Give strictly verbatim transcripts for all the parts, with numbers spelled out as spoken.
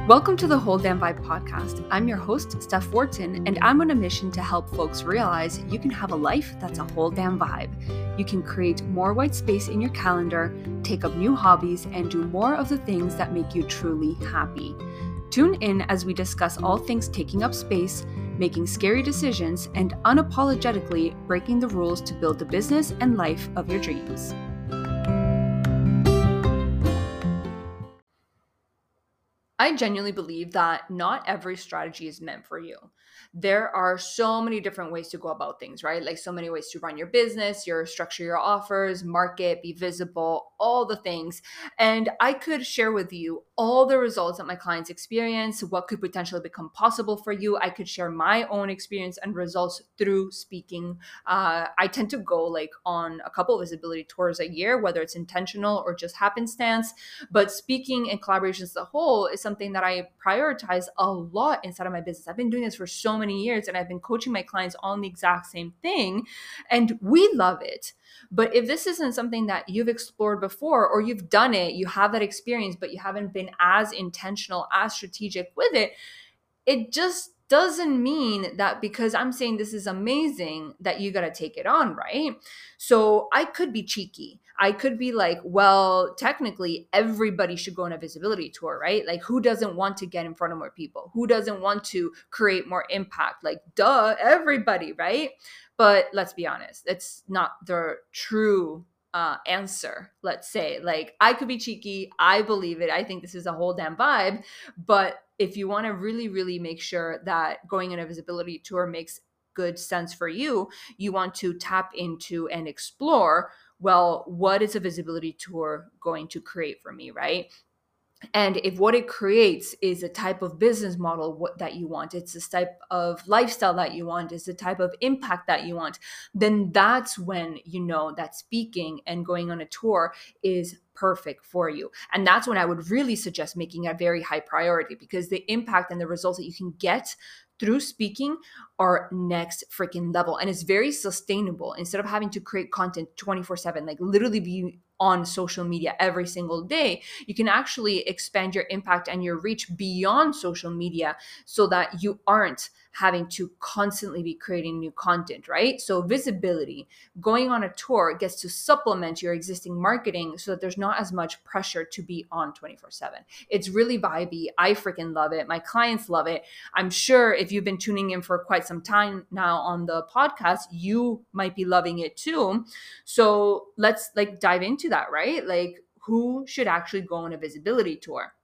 Welcome to the Whole Damn Vibe podcast. I'm your host, Steph Wharton, and I'm on a mission to help folks realize you can have a life that's a whole damn vibe. You can create more white space in your calendar, take up new hobbies, and do more of the things that make you truly happy. Tune in as we discuss all things taking up space, making scary decisions, and unapologetically breaking the rules to build the business and life of your dreams. I genuinely believe that not every strategy is meant for you. There are so many different ways to go about things, right? Like so many ways to run your business, your structure your offers, market, be visible, all the things. And I could share with you all the results that my clients experience, what could potentially become possible for you. I could share my own experience and results through speaking. Uh, I tend to go like on a couple of visibility tours a year, whether it's intentional or just happenstance. But speaking and collaborations as a whole is something that I prioritize a lot inside of my business. I've been doing this for so many years and I've been coaching my clients on the exact same thing and we love it. But if this isn't something that you've explored before or you've done it, you have that experience, but you haven't been as intentional, as strategic with it, it just doesn't mean that because I'm saying this is amazing that you got to take it on, right? So I could be cheeky. I could be like, well, technically everybody should go on a visibility tour, right? Like who doesn't want to get in front of more people? Who doesn't want to create more impact? Like duh, everybody, right? But let's be honest, it's not the true uh, answer, let's say. Like I could be cheeky. I believe it. I think this is a whole damn vibe. But if you want to really, really make sure that going on a visibility tour makes good sense for you, you want to tap into and explore, well, what is a visibility tour going to create for me, right? And if what it creates is a type of business model what, that you want, it's this type of lifestyle that you want, it's the type of impact that you want, then that's when you know that speaking and going on a tour is perfect for you. And that's when I would really suggest making a very high priority because the impact and the results that you can get through speaking are next freaking level. And it's very sustainable. Instead of having to create content twenty-four seven, like literally be on social media every single day, you can actually expand your impact and your reach beyond social media so that you aren't having to constantly be creating new content, right? So visibility, going on a tour gets to supplement your existing marketing so that there's not as much pressure to be on twenty-four seven. It's really vibey. I freaking love it. My clients love it. I'm sure if you've been tuning in for quite some time now on the podcast, you might be loving it too. So let's like dive into that, right? Like who should actually go on a visibility tour?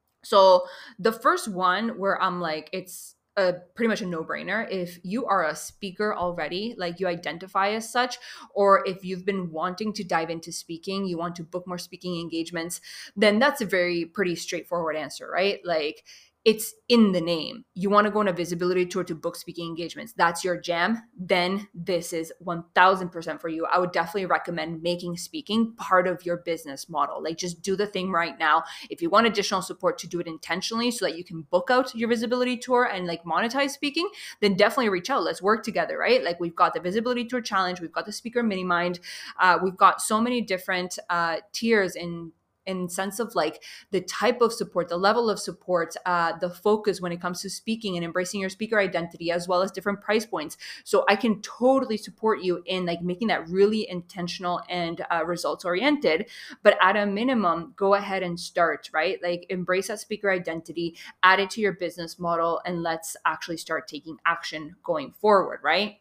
So the first one where I'm like, it's a pretty much a no-brainer. If you are a speaker already, like you identify as such, or if you've been wanting to dive into speaking, you want to book more speaking engagements, then that's a very pretty straightforward answer, right? Like it's in the name. You want to go on a visibility tour to book speaking engagements. That's your jam. Then this is one thousand percent for you. I would definitely recommend making speaking part of your business model. Like just do the thing right now. If you want additional support to do it intentionally so that you can book out your visibility tour and like monetize speaking, then definitely reach out. Let's work together, right? Like we've got the visibility tour challenge. We've got the speaker mini mind. Uh, we've got so many different uh, tiers in in sense of like the type of support, the level of support, uh, the focus when it comes to speaking and embracing your speaker identity, as well as different price points. So I can totally support you in like making that really intentional and uh, results oriented. But at a minimum, go ahead and start, right? Like embrace that speaker identity, add it to your business model, and let's actually start taking action going forward, right?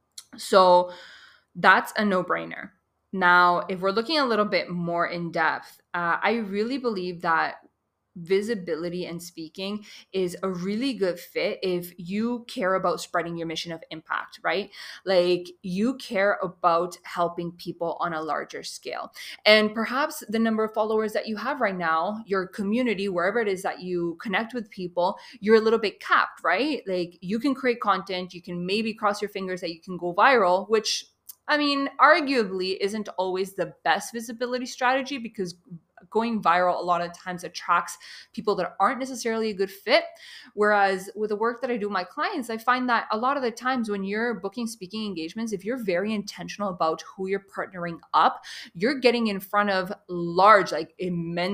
So that's a no-brainer. Now, if we're looking a little bit more in depth, uh, I really believe that visibility and speaking is a really good fit if you care about spreading your mission of impact, right? Like you care about helping people on a larger scale. And perhaps the number of followers that you have right now, your community, wherever it is that you connect with people, you're a little bit capped, right? Like you can create content, you can maybe cross your fingers that you can go viral, which I mean, arguably isn't always the best visibility strategy because going viral a lot of times attracts people that aren't necessarily a good fit. Whereas with the work that I do with my clients, I find that a lot of the times when you're booking speaking engagements, if you're very intentional about who you're partnering up, you're getting in front of large, like immense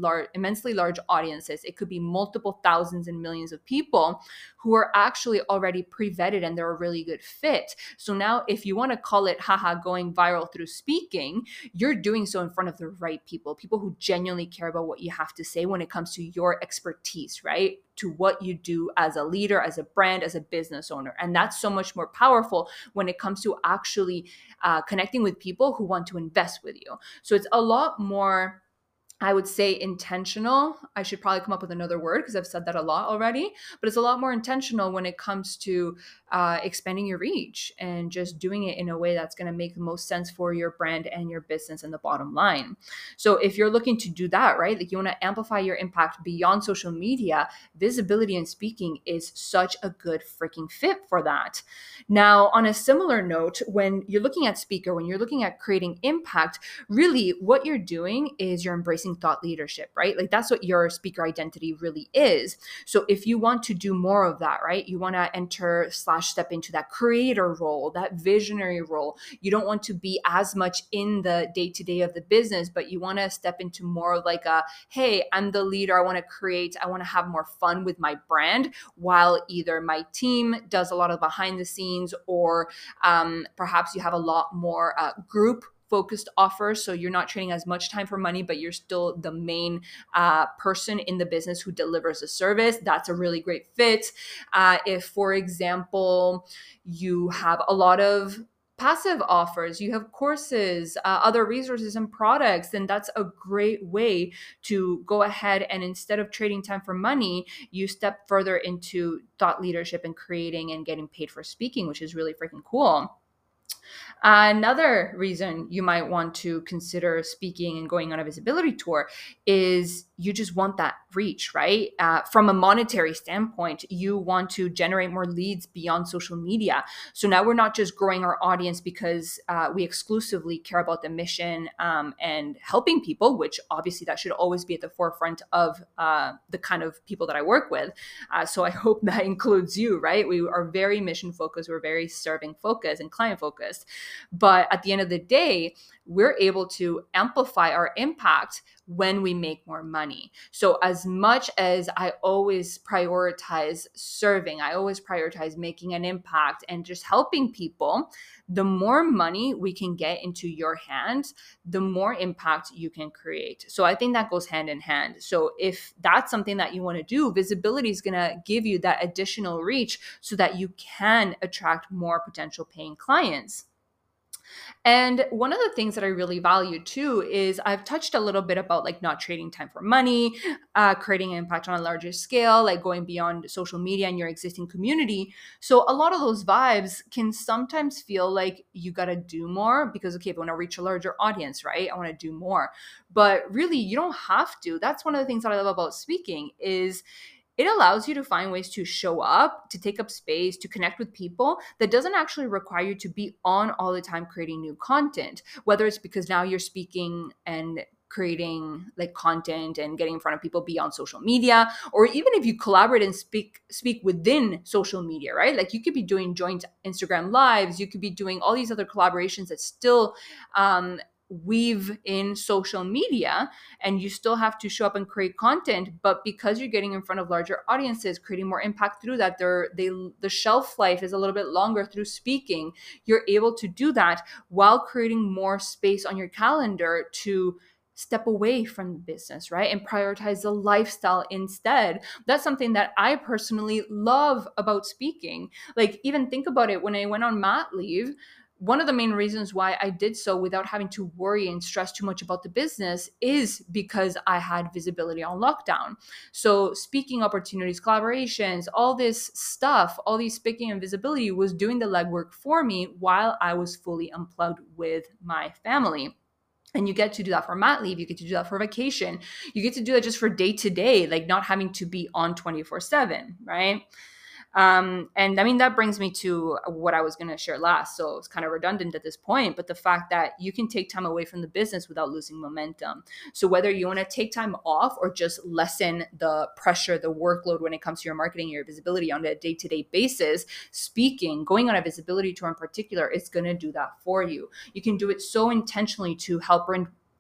large, immensely large audiences. It could be multiple thousands and millions of people who are actually already pre-vetted and they're a really good fit. So now if you want to call it, haha, going viral through speaking, you're doing so in front of the right people, people who genuinely care about what you have to say when it comes to your expertise, right? To what you do as a leader, as a brand, as a business owner. And that's so much more powerful when it comes to actually uh, connecting with people who want to invest with you. So it's a lot more, I would say, intentional. I should probably come up with another word because I've said that a lot already, but it's a lot more intentional when it comes to uh, expanding your reach and just doing it in a way that's going to make the most sense for your brand and your business and the bottom line. So if you're looking to do that, right, like you want to amplify your impact beyond social media, visibility and speaking is such a good freaking fit for that. Now, on a similar note, when you're looking at speaker, when you're looking at creating impact, really what you're doing is you're embracing thought leadership, right? Like that's what your speaker identity really is. So if you want to do more of that, right, you want to enter slash step into that creator role, that visionary role. You don't want to be as much in the day-to-day of the business, but you want to step into more of like a, hey, I'm the leader. I want to create, I want to have more fun with my brand while either my team does a lot of behind the scenes or um, perhaps you have a lot more uh, group focused offers. So you're not trading as much time for money, but you're still the main uh, person in the business who delivers a service. That's a really great fit. Uh, if, for example, you have a lot of passive offers, you have courses, uh, other resources and products, then that's a great way to go ahead and instead of trading time for money, you step further into thought leadership and creating and getting paid for speaking, which is really freaking cool. Another reason you might want to consider speaking and going on a visibility tour is you just want that reach, right? Uh, from a monetary standpoint, you want to generate more leads beyond social media. So now we're not just growing our audience because uh, we exclusively care about the mission um, and helping people, which obviously that should always be at the forefront of uh, the kind of people that I work with. Uh, so I hope that includes you, right? We are very mission focused. We're very serving focused and client focused. But at the end of the day, we're able to amplify our impact when we make more money. So as much as I always prioritize serving, I always prioritize making an impact and just helping people, the more money we can get into your hands, the more impact you can create. So I think that goes hand in hand. So if that's something that you want to do, visibility is going to give you that additional reach so that you can attract more potential paying clients. And one of the things that I really value too is I've touched a little bit about like not trading time for money, uh, creating an impact on a larger scale, like going beyond social media and your existing community. So a lot of those vibes can sometimes feel like you got to do more because, okay, if I want to reach a larger audience, right? I want to do more. But really, you don't have to. That's one of the things that I love about speaking is it allows you to find ways to show up, to take up space, to connect with people that doesn't actually require you to be on all the time creating new content, whether it's because now you're speaking and creating like content and getting in front of people beyond social media, or even if you collaborate and speak speak within social media, right? Like you could be doing joint Instagram lives, you could be doing all these other collaborations that still um, weave in social media, and you still have to show up and create content, but because you're getting in front of larger audiences, creating more impact through that, they're, they the shelf life is a little bit longer through speaking. You're able to do that while creating more space on your calendar to step away from the business, right? And prioritize the lifestyle instead. That's something that I personally love about speaking. Like even think about it, when I went on mat leave, one of the main reasons why I did so without having to worry and stress too much about the business is because I had visibility on lockdown. So speaking opportunities, collaborations, all this stuff, all these speaking and visibility was doing the legwork for me while I was fully unplugged with my family. And you get to do that for mat leave. You get to do that for vacation. You get to do that just for day to day, like not having to be on twenty-four seven, right? Um, and I mean, that brings me to what I was going to share last. So it's kind of redundant at this point, but the fact that you can take time away from the business without losing momentum. So whether you want to take time off or just lessen the pressure, the workload when it comes to your marketing, your visibility on a day-to-day basis, speaking, going on a visibility tour in particular, is going to do that for you. You can do it so intentionally to help bring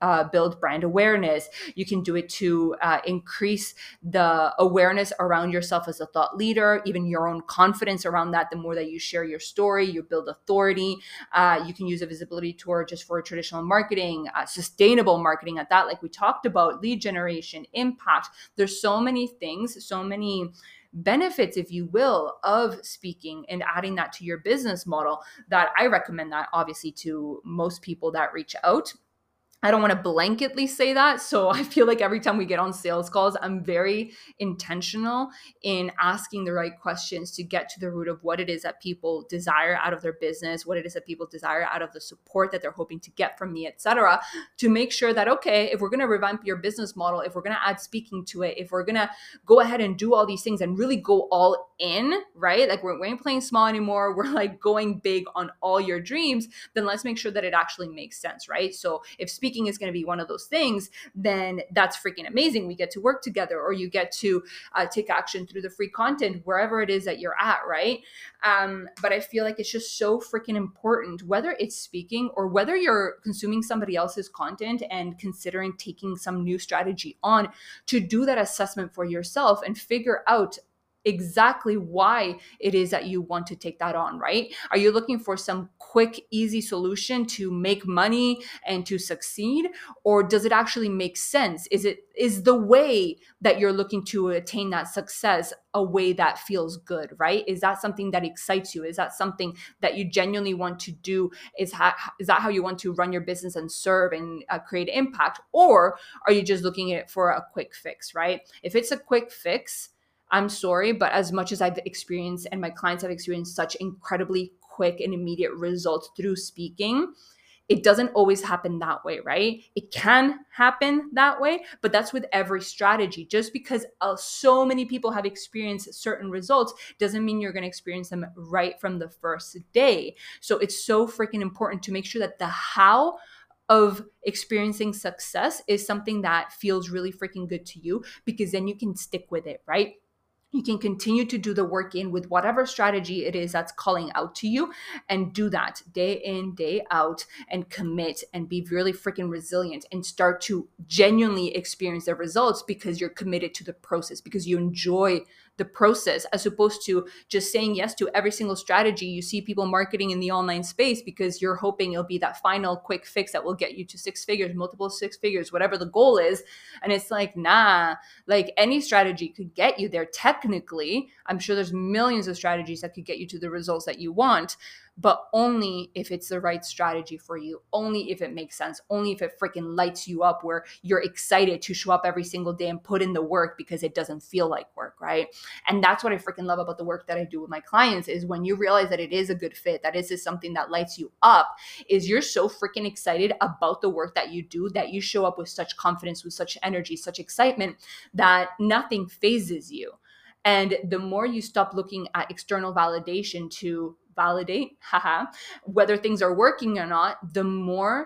uh, build brand awareness. You can do it to uh, increase the awareness around yourself as a thought leader, even your own confidence around that. The more that you share your story, you build authority. Uh, you can use a visibility tour just for traditional marketing, uh, sustainable marketing at that, like we talked about, lead generation, impact. There's so many things, so many benefits, if you will, of speaking and adding that to your business model that I recommend that obviously to most people that reach out. I don't want to blanketly say that. So I feel like every time we get on sales calls, I'm very intentional in asking the right questions to get to the root of what it is that people desire out of their business, what it is that people desire out of the support that they're hoping to get from me, et cetera, to make sure that, okay, if we're going to revamp your business model, if we're going to add speaking to it, if we're going to go ahead and do all these things and really go all in, right? Like we're, we ain't playing small anymore. We're like going big on all your dreams, then let's make sure that it actually makes sense, right? So if speaking is going to be one of those things, then that's freaking amazing. We get to work together, or you get to uh, take action through the free content wherever it is that you're at, right? Um, but I feel like it's just so freaking important, whether it's speaking or whether you're consuming somebody else's content and considering taking some new strategy on, to do that assessment for yourself and figure out exactly why it is that you want to take that on, right? Are you looking for some quick, easy solution to make money and to succeed? Or does it actually make sense? Is it, is the way that you're looking to attain that success a way that feels good, right? Is that something that excites you? Is that something that you genuinely want to do? Is, ha- is that how you want to run your business and serve and uh, create impact? Or are you just looking at it for a quick fix, right? If it's a quick fix, I'm sorry, but as much as I've experienced and my clients have experienced such incredibly quick and immediate results through speaking, it doesn't always happen that way, right? It can happen that way, but that's with every strategy. Just because uh, so many people have experienced certain results doesn't mean you're going to experience them right from the first day. So it's so freaking important to make sure that the how of experiencing success is something that feels really freaking good to you, because then you can stick with it, right? You can continue to do the work in with whatever strategy it is that's calling out to you, and do that day in, day out, and commit and be really freaking resilient and start to genuinely experience the results because you're committed to the process, because you enjoy the process, as opposed to just saying yes to every single strategy you see people marketing in the online space because you're hoping it'll be that final quick fix that will get you to six figures, multiple six figures, whatever the goal is. And it's like, nah, like any strategy could get you there. Technically, I'm sure there's millions of strategies that could get you to the results that you want, but only if it's the right strategy for you, only if it makes sense, only if it freaking lights you up, where you're excited to show up every single day and put in the work because it doesn't feel like work, right? And that's what I freaking love about the work that I do with my clients, is when you realize that it is a good fit, that this is something that lights you up, is you're so freaking excited about the work that you do that you show up with such confidence, with such energy, such excitement, that nothing phases you. And the more you stop looking at external validation to validate, haha, whether things are working or not, the more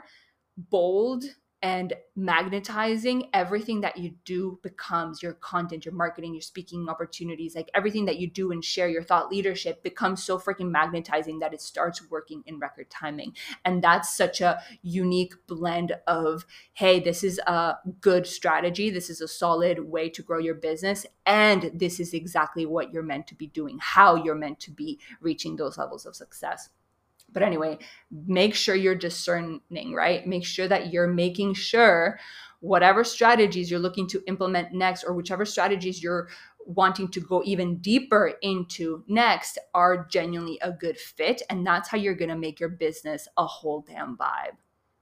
bold and magnetizing everything that you do becomes. Your content, your marketing, your speaking opportunities, like everything that you do and share, your thought leadership becomes so freaking magnetizing that it starts working in record timing. And that's such a unique blend of, hey, this is a good strategy, this is a solid way to grow your business, and this is exactly what you're meant to be doing, how you're meant to be reaching those levels of success. But anyway, make sure you're discerning, right? Make sure that you're making sure whatever strategies you're looking to implement next, or whichever strategies you're wanting to go even deeper into next, are genuinely a good fit. And that's how you're going to make your business a whole damn vibe.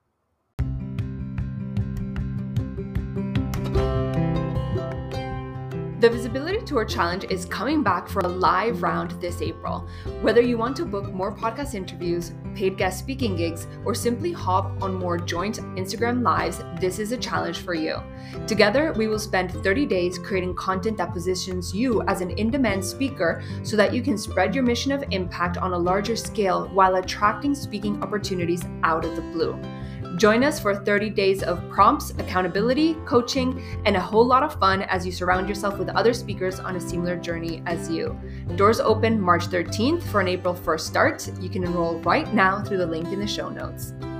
The Visibility Tour Challenge is coming back for a live round this April. Whether you want to book more podcast interviews, paid guest speaking gigs, or simply hop on more joint Instagram lives, this is a challenge for you. Together, we will spend thirty days creating content that positions you as an in-demand speaker so that you can spread your mission of impact on a larger scale while attracting speaking opportunities out of the blue. Join us for thirty days of prompts, accountability, coaching, and a whole lot of fun as you surround yourself with other speakers on a similar journey as you. Doors open March thirteenth for an April first start. You can enroll right now through the link in the show notes.